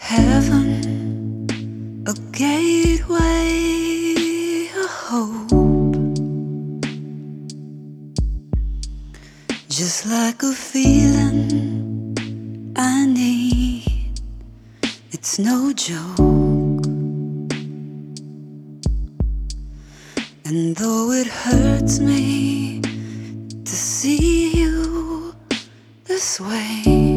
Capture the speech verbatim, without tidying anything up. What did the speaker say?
Heaven, a gateway, a hope, just like a feeling I need. It's no joke, and though it hurts me to see you this way,